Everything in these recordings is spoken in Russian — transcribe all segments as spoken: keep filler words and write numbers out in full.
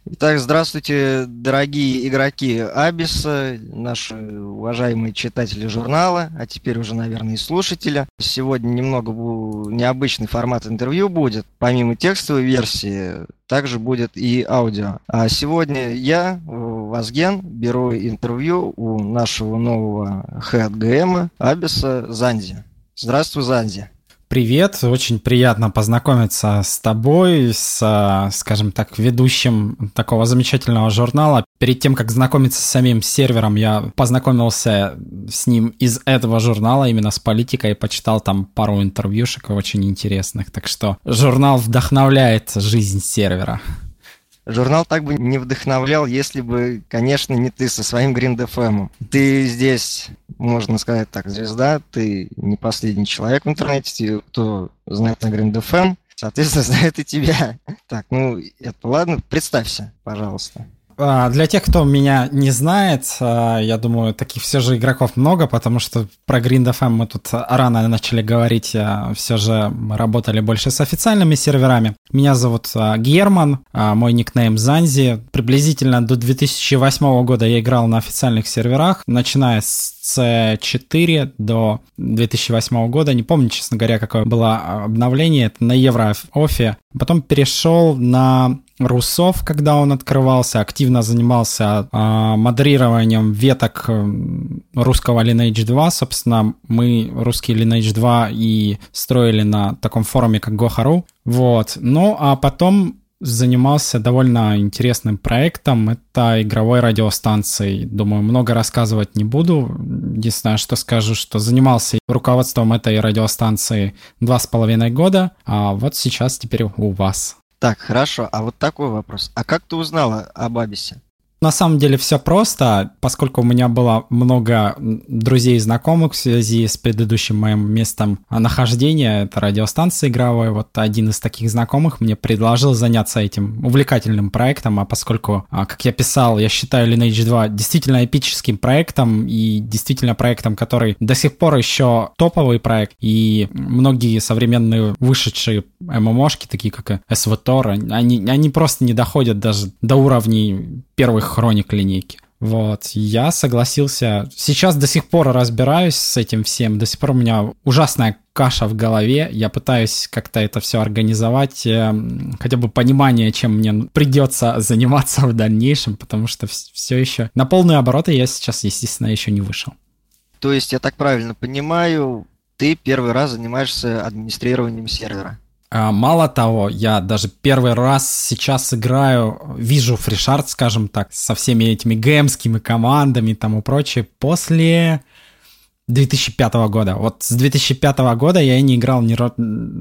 Итак, здравствуйте, дорогие игроки Абиса, наши уважаемые читатели журнала, а теперь уже, наверное, и слушатели. Сегодня немного необычный формат интервью будет. Помимо текстовой версии, также будет и аудио. А сегодня я, Вазген, беру интервью у нашего нового хед джи эм Абиса Занзи. Здравствуй, Занзи. Привет, очень приятно познакомиться с тобой, с, скажем так, ведущим такого замечательного журнала. Перед тем, как знакомиться с самим сервером, я познакомился с ним из этого журнала, именно с политикой, почитал там пару интервьюшек очень интересных. Так что журнал вдохновляет жизнь сервера. Журнал так бы не вдохновлял, если бы, конечно, не ты со своим Гринд эф эм. Ты здесь, можно сказать так, звезда, ты не последний человек в интернете, кто знает на Гринд эф эм, соответственно, знает и тебя. Так, ну, это ладно, представься, пожалуйста. Для тех, кто меня не знает, я думаю, таких все же игроков много, потому что про Гринд эф эм мы тут рано начали говорить, все же мы работали больше с официальными серверами. Меня зовут Герман, мой никнейм Занзи. Приблизительно до две тысячи восьмого года я играл на официальных серверах, начиная с си четыре до две тысячи восьмого года. Не помню, честно говоря, какое было обновление. Это на Евроофе. Потом перешел на Русов, когда он открывался, активно занимался э, модерированием веток э, русского Lineage два. Собственно, мы русский Lineage два и строили на таком форуме, как Гоха точка ру. Вот. Ну, а потом занимался довольно интересным проектом. Это игровой радиостанцией. Думаю, много рассказывать не буду. Единственное, что скажу, что занимался руководством этой радиостанции два с половиной года, а вот сейчас теперь у вас. Так, хорошо. А вот такой вопрос. А как ты узнала об Абисе? На самом деле все просто, поскольку у меня было много друзей и знакомых в связи с предыдущим моим местом нахождения, это радиостанция игровая, вот один из таких знакомых мне предложил заняться этим увлекательным проектом, а поскольку, как я писал, я считаю Lineage два действительно эпическим проектом и действительно проектом, который до сих пор еще топовый проект, и многие современные вышедшие эм эм ошки, такие как эс ви тор, они, они просто не доходят даже до уровней первых хроник линейки. Вот, я согласился. Сейчас до сих пор разбираюсь с этим всем. До сих пор у меня ужасная каша в голове. Я пытаюсь как-то это все организовать, хотя бы понимание, чем мне придется заниматься в дальнейшем, потому что все еще на полные обороты я сейчас, естественно, еще не вышел. То есть, я так правильно понимаю, ты первый раз занимаешься администрированием сервера? Мало того, я даже первый раз сейчас играю, вижу фришард, скажем так, со всеми этими гэмскими командами и тому прочее, после две тысячи пятого года. Вот с две тысячи пятого года я не играл ни разу,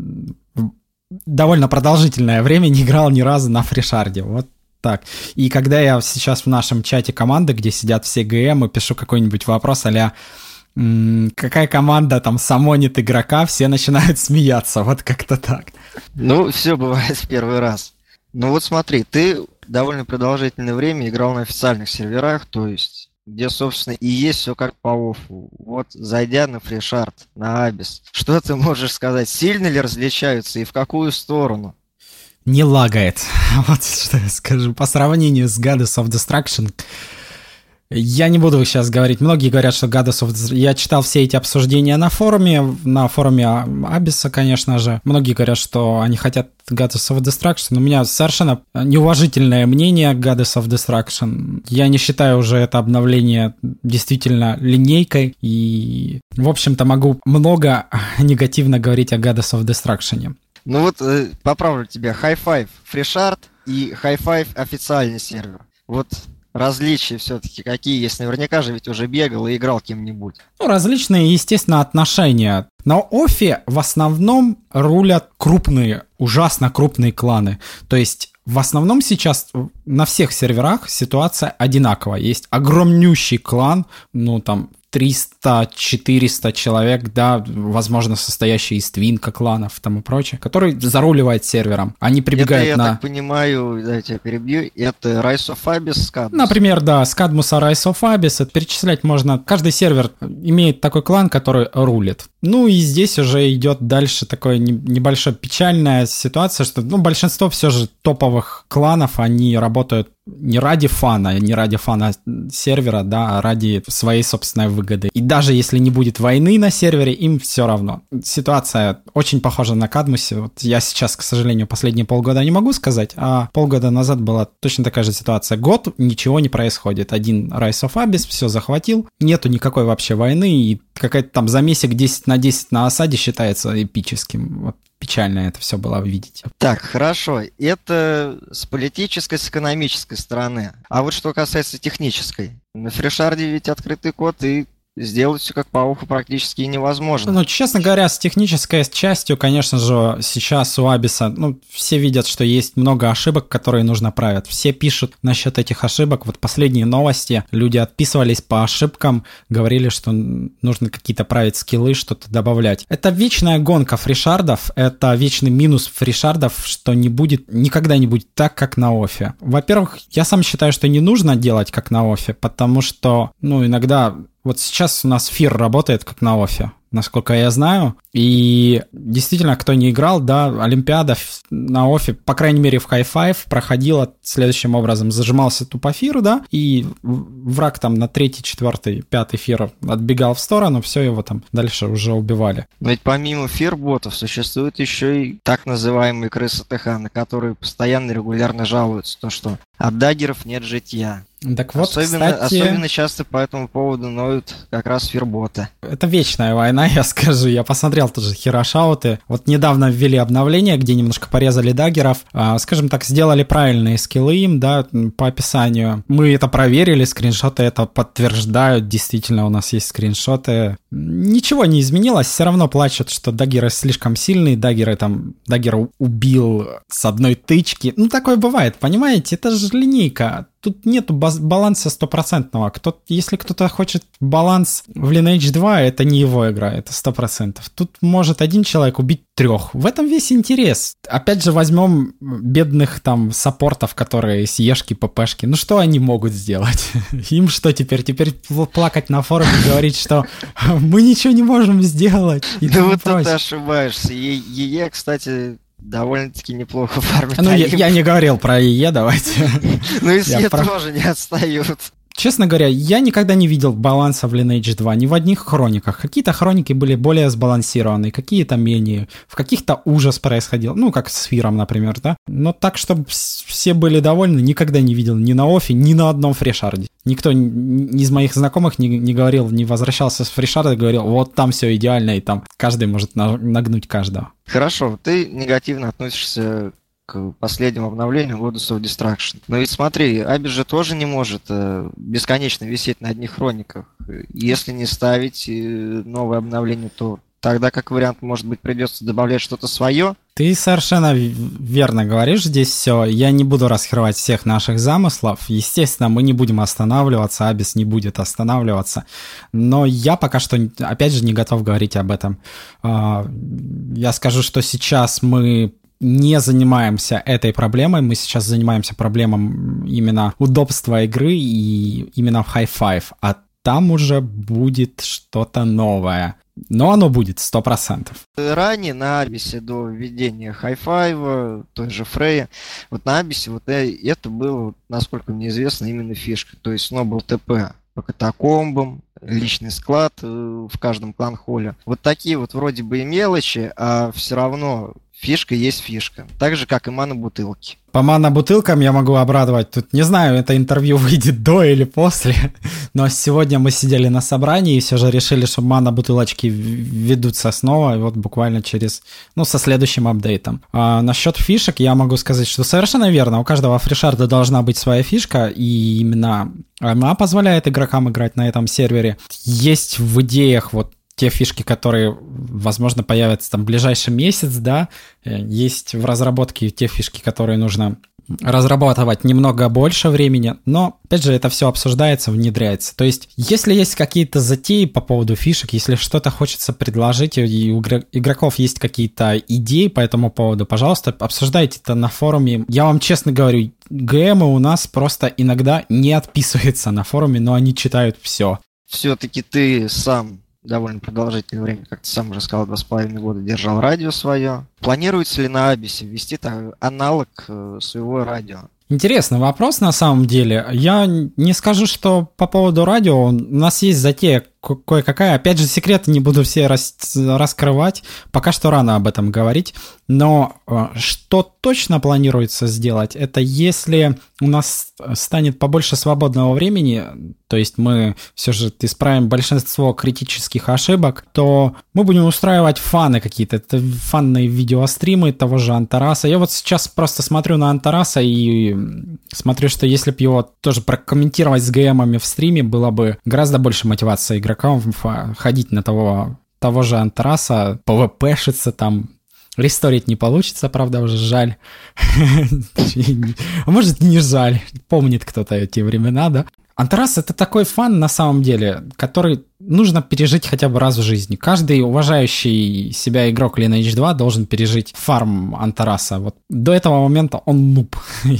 довольно продолжительное время не играл ни разу на фришарде, вот так. И когда я сейчас в нашем чате команды, где сидят все ГМ, и пишу какой-нибудь вопрос а-ля какая команда там самонит игрока, все начинают смеяться, вот как-то так. Ну, все бывает в первый раз. Ну вот смотри, ты довольно продолжительное время играл на официальных серверах, то есть, где, собственно, и есть все как по оффу. Вот, зайдя на фришард, на Абис, что ты можешь сказать? Сильно ли различаются и в какую сторону? Не лагает. Вот что я скажу. По сравнению с Goddess of Destruction, я не буду сейчас говорить. Многие говорят, что Goddess of Destruction... Я читал все эти обсуждения на форуме, на форуме Абиса, конечно же. Многие говорят, что они хотят Goddess of Destruction, но у меня совершенно неуважительное мнение Goddess of Destruction. Я не считаю уже это обновление действительно линейкой, и, в общем-то, могу много негативно говорить о Goddess of Destruction. Ну вот, э, поправлю тебя, Hi-Five фришард и Hi-Five официальный сервер. Вот различия все-таки какие есть? Наверняка же ведь уже бегал и играл кем-нибудь. Ну, различные, естественно, отношения. На Оффе в основном рулят крупные, ужасно крупные кланы. То есть в основном сейчас на всех серверах ситуация одинаковая. Есть огромнющий клан, ну там триста-четыреста человек, да, возможно, состоящий из твинка кланов и тому прочее, который заруливает сервером. Они прибегают это, я на... так понимаю, да, я тебя перебью, это Rise of Abyss, Skadmus. Например, да, Skadmus, Rise of Abyss, это перечислять можно. Каждый сервер имеет такой клан, который рулит. Ну и здесь уже идет дальше такая небольшая печальная ситуация, что ну, большинство все же топовых кланов, они работают не ради фана, не ради фана сервера, да, а ради своей собственной выгоды. И даже если не будет войны на сервере, им все равно. Ситуация очень похожа на Кадмусе. Вот я сейчас, к сожалению, последние полгода не могу сказать, а полгода назад была точно такая же ситуация. Год, ничего не происходит. Один Rise of Abyss все захватил, нету никакой вообще войны, и какая-то там замесик десять на десять на осаде считается эпическим. Вот. Печально это все было видеть. Так, хорошо. Это с политической, с экономической стороны. А вот что касается технической. На FreeShard ведь открытый код, и сделать все как по уху практически невозможно. Ну, честно говоря, с технической частью, конечно же, сейчас у Абиса, ну, все видят, что есть много ошибок, которые нужно править. Все пишут насчет этих ошибок. Вот последние новости, люди отписывались по ошибкам, говорили, что нужно какие-то править скиллы, что-то добавлять. Это вечная гонка фришардов, это вечный минус фришардов, что не будет, никогда не будет так, как на оффе. Во-первых, я сам считаю, что не нужно делать как на оффе, потому что, ну, иногда... Вот сейчас у нас Фир работает как на оффе, насколько я знаю. И действительно, кто не играл, да, Олимпиада на оффе, по крайней мере в High-Five, проходила следующим образом. Зажимался тупо Фир, да, и враг там на третий, четвертый, пятый Фир отбегал в сторону, все, его там дальше уже убивали. Но ведь помимо Фир-ботов существуют еще и так называемые крысы ТХ, на которые постоянно регулярно жалуются, то что от даггеров нет житья. Так вот, особенно, кстати... особенно часто по этому поводу ноют как раз фирботы. Это вечная война, я скажу. Я посмотрел тоже хирошауты. Вот недавно ввели обновление, где немножко порезали даггеров. А, скажем так, сделали правильные скиллы им, да, по описанию. Мы это проверили, скриншоты это подтверждают. Действительно, у нас есть скриншоты. Ничего не изменилось. Все равно плачут, что даггеры слишком сильные. Даггеры там... Даггер убил с одной тычки. Ну, такое бывает, понимаете? Это же линейка. Тут нету баланса стопроцентного. Кто, если кто-то хочет баланс в Lineage два, это не его игра, это сто процентов. Тут может один человек убить трех. В этом весь интерес. Опять же, возьмем бедных там саппортов, которые сиешки, ппшки. Ну что они могут сделать? Им что теперь? Теперь плакать на форуме и говорить, что мы ничего не можем сделать. Да вот тут ты ошибаешься. ЕЕ, кстати... довольно-таки неплохо фармит. Ну, я, я не говорил про ИЕ, давайте. Ну, и СЕ тоже не отстают. Честно говоря, я никогда не видел баланса в Lineage два, ни в одних хрониках. Какие-то хроники были более сбалансированные, какие-то менее. В каких-то ужас происходил, ну, как с Фиром, например, да. Но так, чтобы все были довольны, никогда не видел ни на оффе, ни на одном фришарде. Никто ни из моих знакомых не, не говорил, не возвращался с фришарда и говорил, вот там все идеально, и там каждый может нагнуть каждого. Хорошо, ты негативно относишься к последнему обновлению Goddess of Destruction. Но ведь смотри, Абис же тоже не может э, бесконечно висеть на одних хрониках. Если не ставить э, новое обновление, то тогда, как вариант, может быть, придется добавлять что-то свое. Ты совершенно верно говоришь здесь все. Я не буду расхервать всех наших замыслов. Естественно, мы не будем останавливаться, Абис не будет останавливаться. Но я пока что, опять же, не готов говорить об этом. Я скажу, что сейчас мы не занимаемся этой проблемой, мы сейчас занимаемся проблемой именно удобства игры и именно в High-Five, а там уже будет что-то новое. Но оно будет, сто процентов. Ранее на Абисе до введения High-Five, той же Фрея, вот на Абисе вот это было, насколько мне известно, именно фишка. То есть, ну, был ТП по катакомбам, личный склад в каждом клан-холле. Вот такие вот вроде бы и мелочи, а все равно... Фишка есть фишка. Так же, как и мана-бутылки. По мана-бутылкам я могу обрадовать. Тут не знаю, это интервью выйдет до или после. Но сегодня мы сидели на собрании и все же решили, что мана-бутылочки ведутся снова. И вот буквально через... Ну, со следующим апдейтом. А насчет фишек я могу сказать, что совершенно верно. У каждого фришарда должна быть своя фишка. И именно она позволяет игрокам играть на этом сервере. Есть в идеях вот те фишки, которые, возможно, появятся там в ближайший месяц, да, есть в разработке те фишки, которые нужно разрабатывать немного больше времени, но, опять же, это все обсуждается, внедряется. То есть, если есть какие-то затеи по поводу фишек, если что-то хочется предложить, и у игроков есть какие-то идеи по этому поводу, пожалуйста, обсуждайте это на форуме. Я вам честно говорю, ГМы у нас просто иногда не отписываются на форуме, но они читают все. Все-таки ты сам довольно продолжительное время, как ты сам уже сказал, два с половиной года держал радио свое. Планируется ли на Абисе ввести так, аналог своего радио? Интересный вопрос на самом деле. Я не скажу, что по поводу радио у нас есть затея кое-какая. Опять же, секреты не буду все рас- раскрывать. Пока что рано об этом говорить. Но что точно планируется сделать, это если у нас станет побольше свободного времени, то есть мы все же исправим большинство критических ошибок, то мы будем устраивать фаны какие-то, это фанные видеостримы того же Антараса. Я вот сейчас просто смотрю на Антараса и смотрю, что если бы его тоже прокомментировать с ГМами в стриме, было бы гораздо больше мотивации игрокам ходить на того, того же Антараса, пвпшиться там. Ресторить не получится, правда, уже жаль. А может, не жаль. Помнит кто-то эти времена, да? Антарас — это такой фан, на самом деле, который нужно пережить хотя бы раз в жизни. Каждый уважающий себя игрок Lineage два должен пережить фарм Антараса. Вот до этого момента он нуб.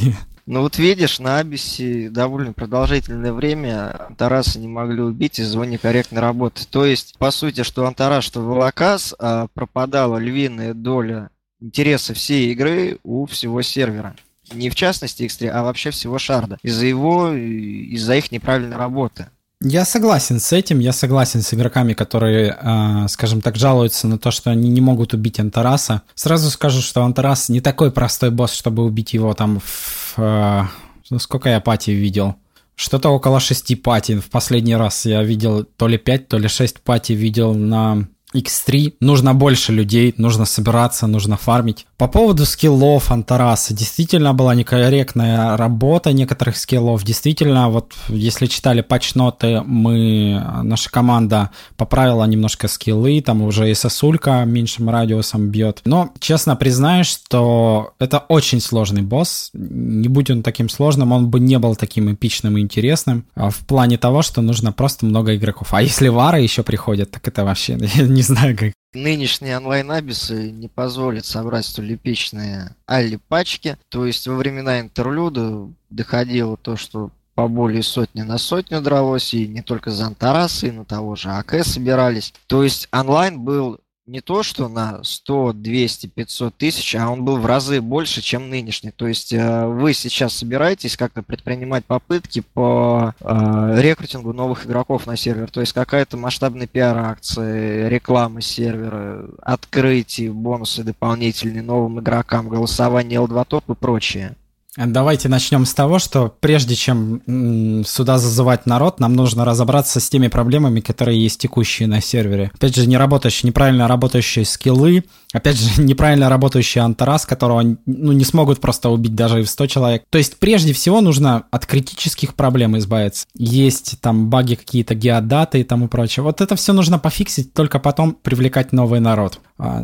Ну вот видишь, на Абисе довольно продолжительное время Антараса не могли убить из-за его некорректной работы. То есть, по сути, что Антарас, что Волокас, а, пропадала львиная доля интереса всей игры у всего сервера. Не в частности икс три, а вообще всего шарда. Из-за его, из-за их неправильной работы. Я согласен с этим, я согласен с игроками, которые, э, скажем так, жалуются на то, что они не могут убить Антараса. Сразу скажу, что Антарас не такой простой босс, чтобы убить его там в... Э, ну, сколько я пати видел? Что-то около шести пати. В последний раз я видел то ли пять, то ли шесть пати видел на икс три. Нужно больше людей, нужно собираться, нужно фармить. По поводу скиллов Антараса, действительно была некорректная работа некоторых скиллов. Действительно, вот если читали патч-ноты, мы, наша команда поправила немножко скиллы, там уже и сосулька меньшим радиусом бьет. Но, честно признаюсь, что это очень сложный босс. Не будь он таким сложным, он бы не был таким эпичным и интересным. В плане того, что нужно просто много игроков. А если вары еще приходят, так это вообще, я не знаю как. Нынешние онлайн-абисы не позволят собрать столь эпичные алли-пачки. То есть во времена интерлюда доходило то, что по более сотни на сотню дралось, и не только за Антараса, и на того же АК собирались. То есть онлайн был не то, что на сто, двести, пятьсот тысяч, а он был в разы больше, чем нынешний. То есть э, вы сейчас собираетесь как-то предпринимать попытки по э, рекрутингу новых игроков на сервер. То есть какая-то масштабная пиар-акция, реклама сервера, открытие, бонусы дополнительные новым игрокам, голосование эл два топ и прочее. Давайте начнем с того, что прежде чем сюда зазывать народ, нам нужно разобраться с теми проблемами, которые есть текущие на сервере. Опять же, не работающие, неправильно работающие скиллы, опять же, неправильно работающий Антарас, которого ну, не смогут просто убить даже и в сто человек. То есть, прежде всего, нужно от критических проблем избавиться. Есть там баги какие-то, геодаты и тому прочее. Вот это все нужно пофиксить, только потом привлекать новый народ.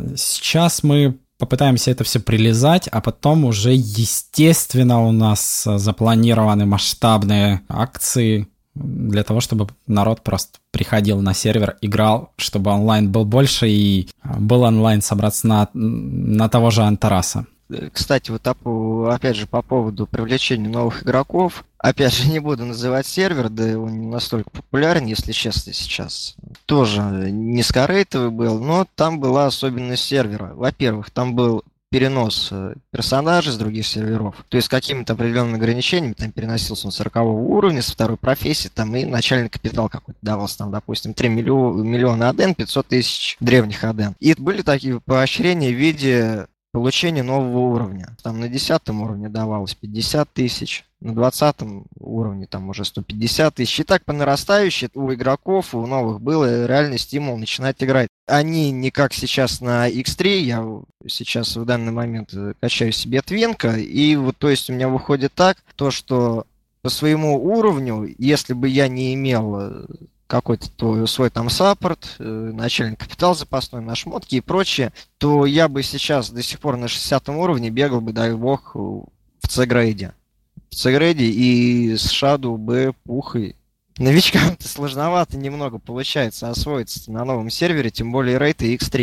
Сейчас мы попытаемся это все прилезать, а потом уже, естественно, у нас запланированы масштабные акции для того, чтобы народ просто приходил на сервер, играл, чтобы онлайн был больше и был онлайн собраться на, на того же Антараса. Кстати, вот опять же по поводу привлечения новых игроков, опять же не буду называть сервер, да он не настолько популярен, если честно, сейчас. Тоже низкорейтовый был, но там была особенность сервера. Во-первых, там был перенос персонажей с других серверов, то есть какими-то определенными ограничениями, там переносился он с сорокового уровня, с второй профессии, там и начальный капитал какой-то давался, там, допустим, три миллиона аден, пятьсот тысяч древних аден. И были такие поощрения в виде получение нового уровня. Там на десятом уровне давалось пятьдесят тысяч, на двадцатом уровне там уже сто пятьдесят тысяч. И так по нарастающей у игроков, у новых был реальный стимул начинать играть. Они не как сейчас на икс три, я сейчас в данный момент качаю себе твинка, и вот то есть у меня выходит так, то что по своему уровню, если бы я не имел какой-то свой там саппорт, начальный капитал запасной на шмотки и прочее, то я бы сейчас до сих пор на шестидесятом уровне бегал бы, дай бог, в С-грейде. В С-грейде и с Shadow Б пухой. Новичкам-то сложновато немного получается освоиться на новом сервере, тем более рейд и икс три.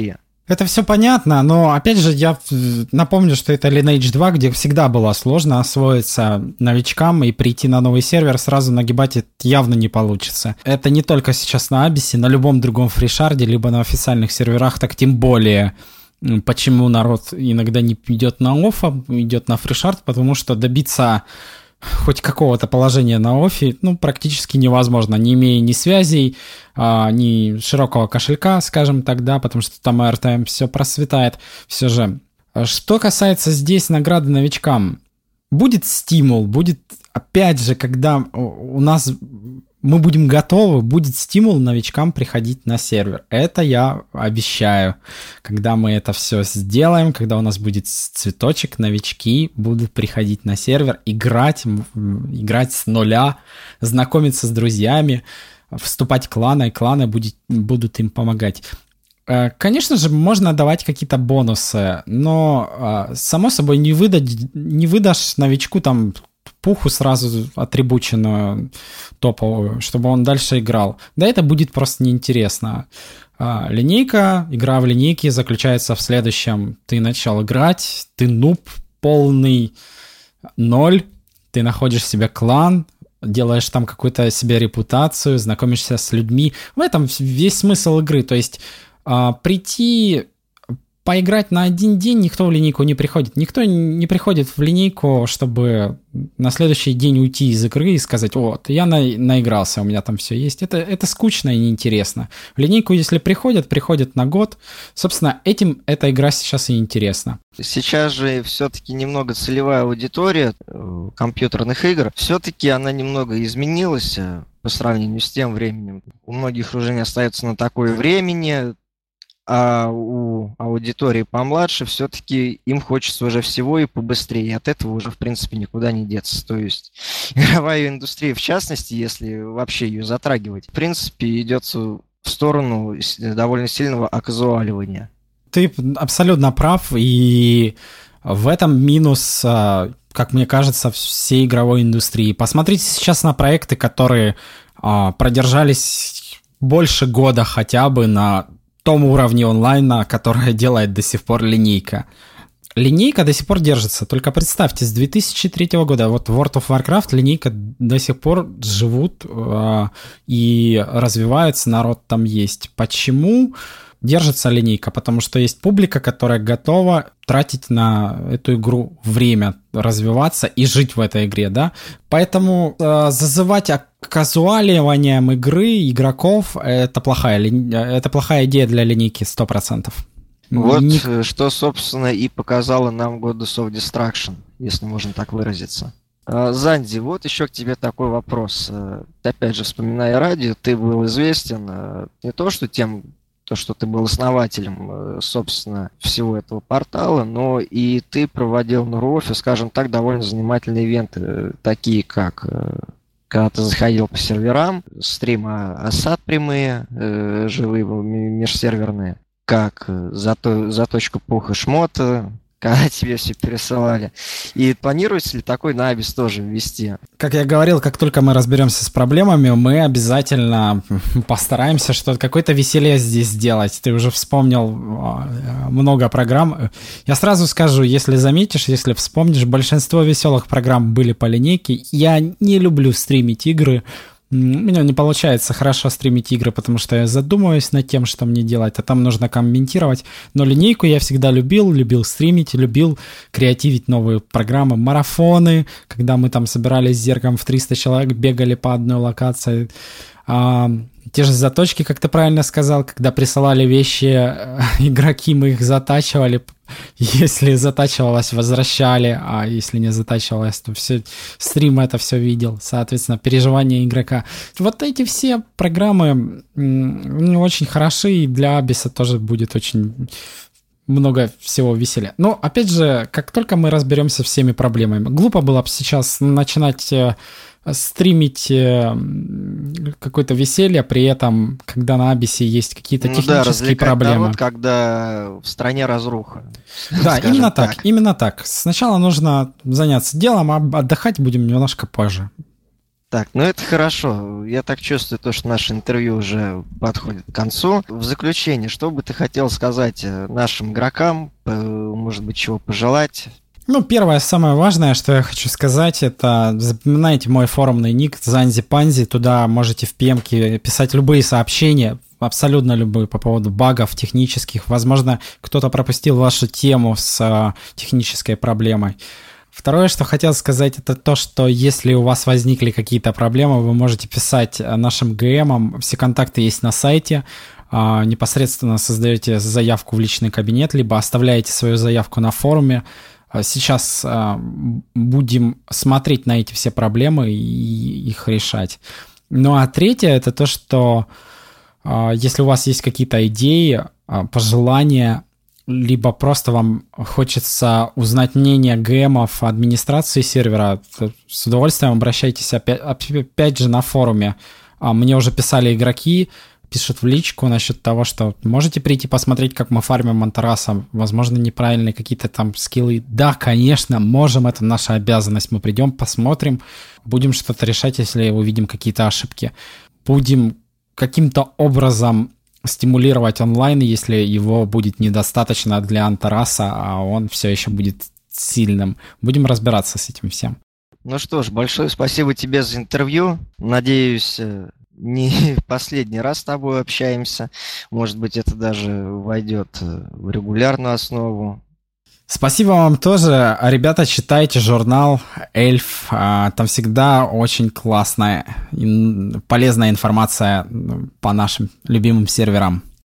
Это все понятно, но опять же я напомню, что это Lineage два, где всегда было сложно освоиться новичкам и прийти на новый сервер, сразу нагибать это явно не получится. Это не только сейчас на Абисе, на любом другом фришарде, либо на официальных серверах, так тем более. Почему народ иногда не идет на оффа, идет на фришард, потому что добиться хоть какого-то положения на оффе, ну, практически невозможно, не имея ни связей, а, ни широкого кошелька, скажем так, да, потому что там эй ар ти эм все просветает. Все же, что касается здесь награды новичкам, будет стимул, будет, опять же, когда у нас мы будем готовы, будет стимул новичкам приходить на сервер. Это я обещаю. Когда мы это все сделаем, когда у нас будет цветочек, новички будут приходить на сервер, играть, играть с нуля, знакомиться с друзьями, вступать в кланы, и кланы будет, будут им помогать. Конечно же, можно давать какие-то бонусы, но, само собой, не, выдать, не выдашь новичку там пуху сразу атрибученную топовую, чтобы он дальше играл. Да, это будет просто неинтересно. А, линейка, игра в линейке заключается в следующем. Ты начал играть, ты нуб, полный ноль, ты находишь себе клан, делаешь там какую-то себе репутацию, знакомишься с людьми. В этом весь смысл игры. То есть а, прийти... Поиграть на один день никто в линейку не приходит. Никто не приходит в линейку, чтобы на следующий день уйти из игры и сказать: вот, я на, наигрался, у меня там все есть. Это, это скучно и неинтересно. В линейку, если приходят, приходят на год. Собственно, этим эта игра сейчас и интересна. Сейчас же все-таки немного целевая аудитория компьютерных игр. Все-таки она немного изменилась по сравнению с тем временем. У многих уже не остается на такое времени. А у аудитории помладше все-таки им хочется уже всего и побыстрее. И от этого уже, в принципе, никуда не деться. То есть игровая индустрия, в частности, если вообще ее затрагивать, в принципе, идет в сторону довольно сильного оказуаливания. Ты абсолютно прав, и в этом минус, как мне кажется, всей игровой индустрии. Посмотрите сейчас на проекты, которые продержались больше года хотя бы на том уровне онлайна, которое делает до сих пор линейка. Линейка до сих пор держится. Только представьте, с две тысячи третьего года вот World of Warcraft линейка до сих пор живут э, и развивается, народ там есть. Почему держится линейка? Потому что есть публика, которая готова тратить на эту игру время, развиваться и жить в этой игре, да? Поэтому э, зазывать казуаливанием игры игроков это плохая, это плохая идея для линейки сто процентов. Вот Ник... что, собственно, и показало нам Goddess of Destruction, если можно так выразиться. Занди, вот еще к тебе такой вопрос. Опять же, вспоминая радио, ты был известен не то, что тем, то, что ты был основателем, собственно, всего этого портала, но и ты проводил на РУОФе, скажем так, довольно занимательные ивенты, такие как... Когда ты заходил по серверам, стримы осад прямые, э, живые, межсерверные, как зато, заточка пуха шмота, когда тебе все пересылали. И планируется ли такой на Абис тоже ввести? Как я говорил, как только мы разберемся с проблемами, мы обязательно постараемся что-то, какое-то веселье здесь сделать. Ты уже вспомнил много программ. Я сразу скажу, если заметишь, если вспомнишь, большинство веселых программ были по линейке. Я не люблю стримить игры. У меня не получается хорошо стримить игры, потому что я задумываюсь над тем, что мне делать, а там нужно комментировать. Но линейку я всегда любил, любил стримить, любил креативить новые программы, марафоны, когда мы там собирались с Зерком в триста человек, бегали по одной локации. А, те же заточки, как ты правильно сказал, когда присылали вещи, игроки, мы их затачивали. Если затачивалось, возвращали, а если не затачивалось, то все, стрим это все видел. Соответственно, переживания игрока. Вот эти все программы ну, очень хороши, и для Абиса тоже будет очень много всего веселья. Но, опять же, как только мы разберемся со всеми проблемами, глупо было бы сейчас начинать стримить какое-то веселье, при этом, когда на Абисе есть какие-то ну технические да, проблемы. Народ, когда в стране разруха. Да, именно так. так, именно так. Сначала нужно заняться делом, а отдыхать будем немножко позже. Так, ну это хорошо. Я так чувствую, то, что наше интервью уже подходит к концу. В заключение, что бы ты хотел сказать нашим игрокам? Может быть, чего пожелать? Ну, первое, самое важное, что я хочу сказать, это запоминайте мой форумный ник Занзи Панзи. Туда можете в пи эм-ке писать любые сообщения, абсолютно любые, по поводу багов технических. Возможно, кто-то пропустил вашу тему с технической проблемой. Второе, что хотел сказать, это то, что если у вас возникли какие-то проблемы, вы можете писать нашим ГМам, все контакты есть на сайте, непосредственно создаете заявку в личный кабинет, либо оставляете свою заявку на форуме. Сейчас будем смотреть на эти все проблемы и их решать. Ну а третье, это то, что если у вас есть какие-то идеи, пожелания, либо просто вам хочется узнать мнение ГМов администрации сервера, с удовольствием обращайтесь опять, опять же на форуме. Мне уже писали игроки, пишут в личку насчет того, что можете прийти посмотреть, как мы фармим Антараса, возможно, неправильные какие-то там скиллы. Да, конечно, можем, это наша обязанность. Мы придем, посмотрим, будем что-то решать, если увидим какие-то ошибки. Будем каким-то образом стимулировать онлайн, если его будет недостаточно для Антараса, а он все еще будет сильным. Будем разбираться с этим всем. Ну что ж, большое спасибо тебе за интервью. Надеюсь, не последний раз с тобой общаемся. Может быть, это даже войдет в регулярную основу. Спасибо вам тоже. Ребята, читайте журнал Эльф. Там всегда очень классная, полезная информация по нашим любимым серверам.